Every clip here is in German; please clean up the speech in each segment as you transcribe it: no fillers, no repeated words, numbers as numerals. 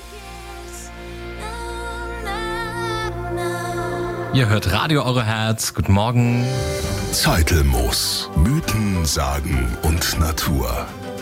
Ihr hört Radio Eure Herz. Guten Morgen. Zeitelmoos. Mythen, Sagen und Natur.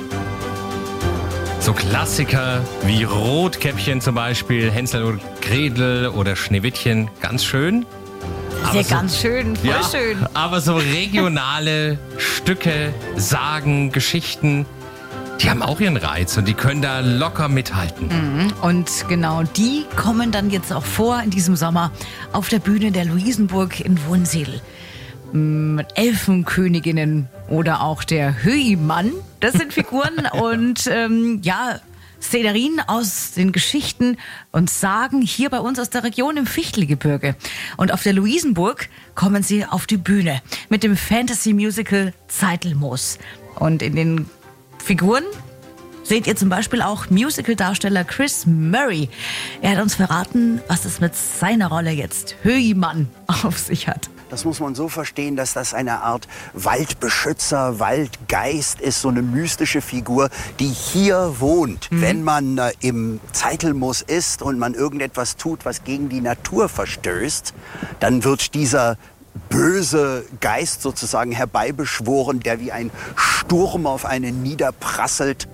So Klassiker wie Rotkäppchen zum Beispiel, Hänsel und Gretel oder Schneewittchen, ganz schön. Ja, ganz schön, voll schön. Aber so regionale Stücke, Sagen, Geschichten, die haben auch ihren Reiz und die können da locker mithalten. Und genau die kommen dann jetzt auch vor in diesem Sommer auf der Bühne der Luisenburg in Wunsiedel. Elfenköniginnen oder auch der Höimann, das sind Figuren und Szenerien aus den Geschichten und Sagen hier bei uns aus der Region im Fichtelgebirge. Und auf der Luisenburg kommen sie auf die Bühne mit dem Fantasy-Musical Zeitelmoos. Und in den Figuren seht ihr zum Beispiel auch Musical-Darsteller Chris Murray. Er hat uns verraten, was es mit seiner Rolle jetzt Höimann auf sich hat. Das muss man so verstehen, dass das eine Art Waldbeschützer, Waldgeist ist, so eine mystische Figur, die hier wohnt. Wenn man im Zeitelmoos ist und man irgendetwas tut, was gegen die Natur verstößt, dann wird dieser böse Geist sozusagen herbeibeschworen, der wie ein Sturm auf einen niederprasselt.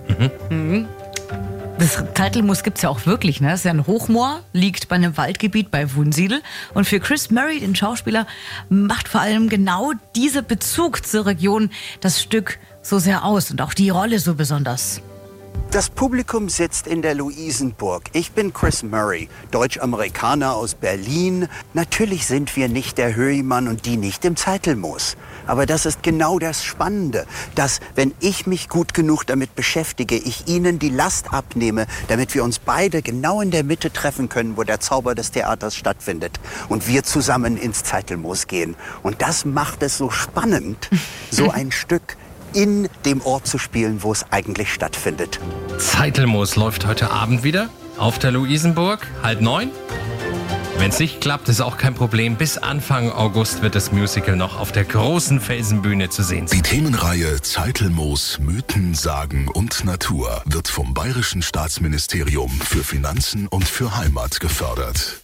Das Zeitelmoos gibt es ja auch wirklich, ne? Das ist ja ein Hochmoor, liegt bei einem Waldgebiet bei Wunsiedel. Und für Chris Murray, den Schauspieler, macht vor allem genau dieser Bezug zur Region das Stück so sehr aus und auch die Rolle so besonders. Das Publikum sitzt in der Luisenburg. Ich bin Chris Murray, Deutsch-Amerikaner aus Berlin. Natürlich sind wir nicht der Höimann und die nicht im Zeitelmoos. Aber das ist genau das Spannende, dass, wenn ich mich gut genug damit beschäftige, ich Ihnen die Last abnehme, damit wir uns beide genau in der Mitte treffen können, wo der Zauber des Theaters stattfindet und wir zusammen ins Zeitelmoos gehen. Und das macht es so spannend, so ein Stück in dem Ort zu spielen, wo es eigentlich stattfindet. Zeitelmoos läuft heute Abend wieder auf der Luisenburg, 8:30. Wenn es nicht klappt, ist auch kein Problem. Bis Anfang August wird das Musical noch auf der großen Felsenbühne zu sehen sein. Die Themenreihe Zeitelmoos, Mythen, Sagen und Natur wird vom Bayerischen Staatsministerium für Finanzen und für Heimat gefördert.